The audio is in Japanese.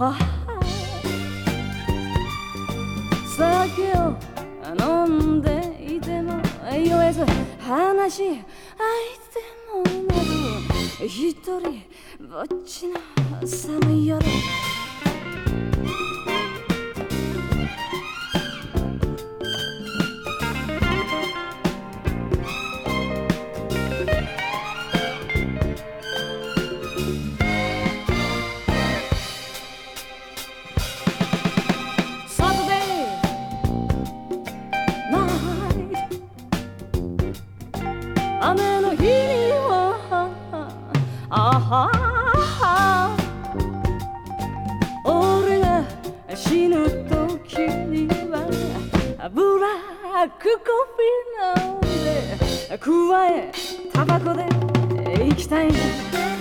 は酒を飲んでいても酔えず話し相手もなく一人ぼっちの寒い夜雨の日には俺が死ぬ時にはブラックコーヒー飲んで加えタバコで生きたい